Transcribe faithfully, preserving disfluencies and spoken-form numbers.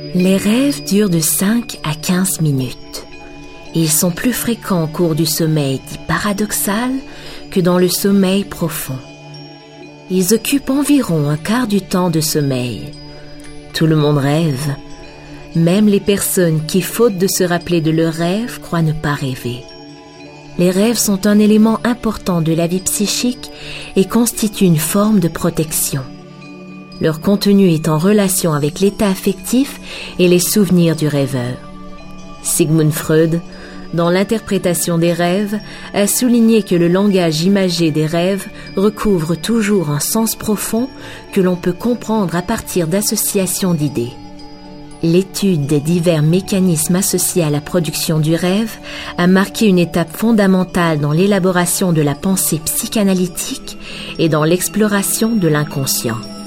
Les rêves durent de cinq à quinze minutes. Ils sont plus fréquents au cours du sommeil dit paradoxal que dans le sommeil profond. Ils occupent environ un quart du temps de sommeil. Tout le monde rêve, même les personnes qui, faute de se rappeler de leurs rêves, croient ne pas rêver. Les rêves sont un élément important de la vie psychique et constituent une forme de protection. Leur contenu est en relation avec l'état affectif et les souvenirs du rêveur. Sigmund Freud, dans l'interprétation des rêves, a souligné que le langage imagé des rêves recouvre toujours un sens profond que l'on peut comprendre à partir d'associations d'idées. L'étude des divers mécanismes associés à la production du rêve a marqué une étape fondamentale dans l'élaboration de la pensée psychanalytique et dans l'exploration de l'inconscient.